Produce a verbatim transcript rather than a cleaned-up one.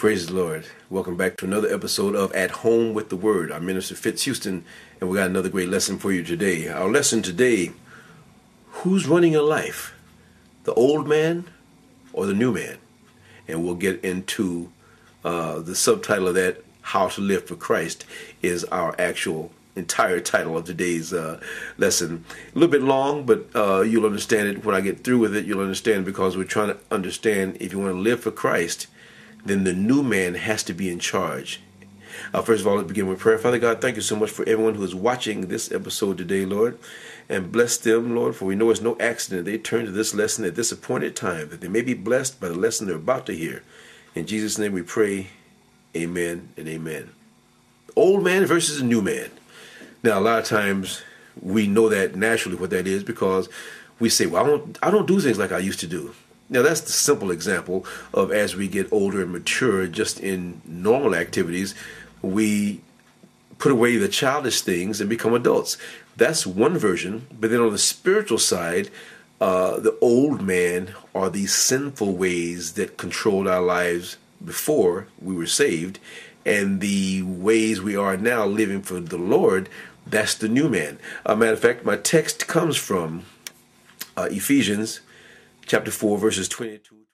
Praise the Lord. Welcome back to another episode of At Home with the Word. I'm Minister Fitz Houston, and we got another great lesson for you today. Our lesson today, who's running your life? The old man or the new man? And we'll get into uh, the subtitle of that, How to Live for Christ, is our actual entire title of today's uh, lesson. A little bit long, but uh, you'll understand it when I get through with it. You'll understand because we're trying to understand if you want to live for Christ, then the new man has to be in charge. Uh, first of all, let's begin with prayer. Father God, thank you so much for everyone who is watching this episode today, Lord. And bless them, Lord, for we know it's no accident they turn to this lesson at this appointed time, that they may be blessed by the lesson they're about to hear. In Jesus' name we pray, amen and amen. Old man versus a new man. Now, a lot of times we know that naturally what that is because we say, well, I don't, I don't do things like I used to do. Now, that's the simple example of as we get older and mature, just in normal activities, we put away the childish things and become adults. That's one version. But then on the spiritual side, uh, the old man are these sinful ways that controlled our lives before we were saved. And the ways we are now living for the Lord, that's the new man. As a matter of fact, my text comes from uh, Ephesians chapter four, verses twenty-two